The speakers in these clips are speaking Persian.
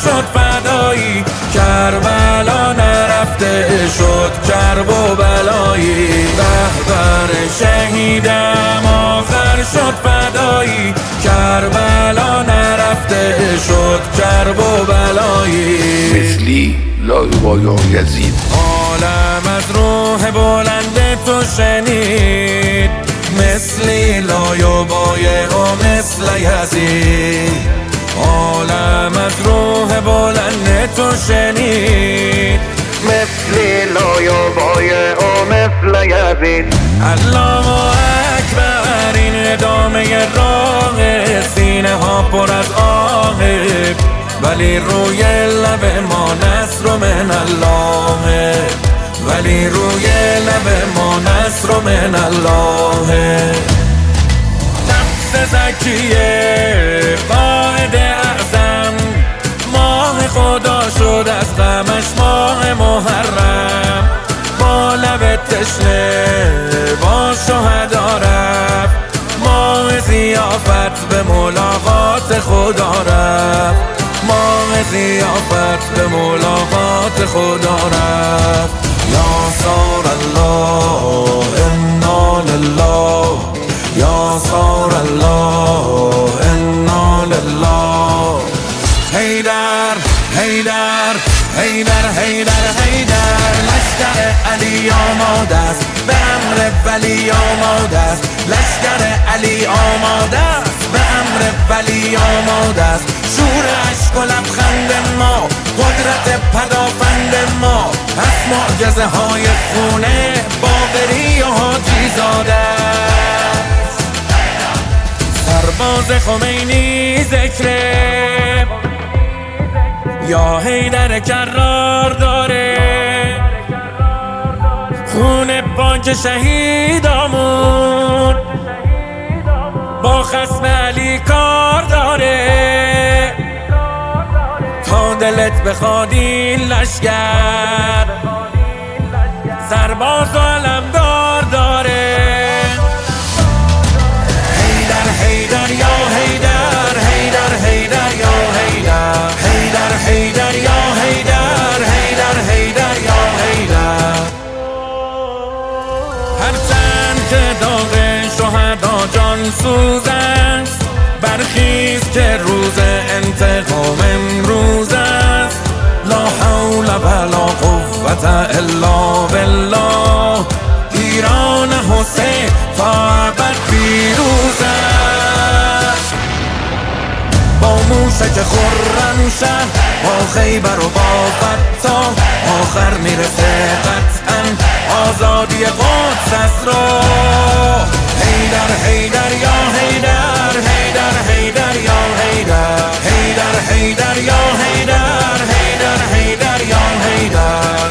شد فدایی، کربلا نرفته شد کرب و بلایی. رهبر شهیدم آخر شد فدایی، کربلا نرفته شد کرب و بلایی. مثلی لایبایا یزید عالم از روح بلند تو شنید، مثلی لایبای و مثل یزید. عالم از روح بلند تو شنید، مثلی لایبای و مثل یزید. الله اکبر این ادامه راه، سینه ها پر از آه، ولی روی لب ما نصر من الله، ولی روی لب ما نصر من الله. نفس زکیه قائد اعظم، ماه خدا شد از غمش ماه محرم. با لب تشنه با شهدا رفت، ماه ضیافت به ملاقات خدا رفت، ماه ضیافت به ملاقات خدا رفت. یا صار الله انا لله، یا صار الله انا لله. حیدر حیدر حیدر حیدر حیدر، لشکر علی آماده است، به امر ولی آماده است. لشکر علی آماده است، به امر ولی آماده است. شور اشک و لبخند ما، قدرت پدافند ما، از معجزه های خونه باقری و حاجی زاده. سرباز خمینی ذکره، یا حیدر کرار داره. خون پاک شهیدامون با خصم علی کار داره. تا دلت بخواد این لشکر، سرباز و علمدار داره. حیدر حیدر یا حیدر، حیدر حیدر یا حیدر، حیدر حیدر یا حیدر، حیدر حیدر یا حیدر. هرچند که داغ شهدا جان سوز است، برخیز که روز انتقام امروز است. لا حول ولا قوة الا بالله، ایران حسین تا ابد پیروز است. با موشک خرم شهر، با خیبر و با فتح، آخر میرسه قطعا آزادی قدس است را. حیدر حیدر یا حیدر، حیدر حیدر یا حیدر، حیدر حیدر یا حیدر، حیدر حیدر یا حیدر.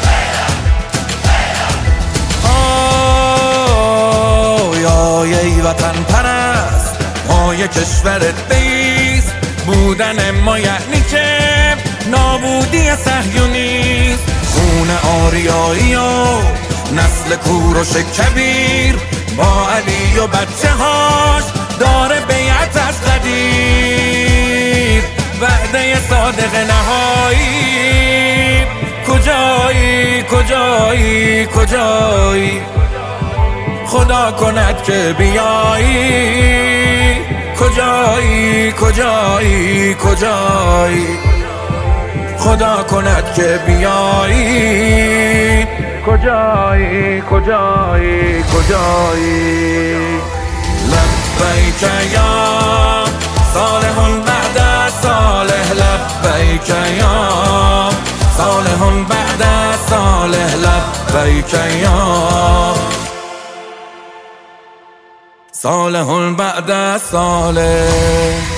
یا ای وطن پرست، پای کشورت بیست. بودن ما یعنی که نابودی صهیونیست. خون آریایی و نسل کوروش کبیر، با علی و بچه هاش داره بیعت از قدیر. وعده صادق نهایی، کجایی کجایی کجایی؟ خدا کند که بیایی، کجایی کجایی کجایی؟ خدا کند که بیایی، کجایی کجایی کجایی؟ لبیک یا صالح بعد صالح، لبیک یا صالح بعد صالح، لبیک یا صالح بعد صالح.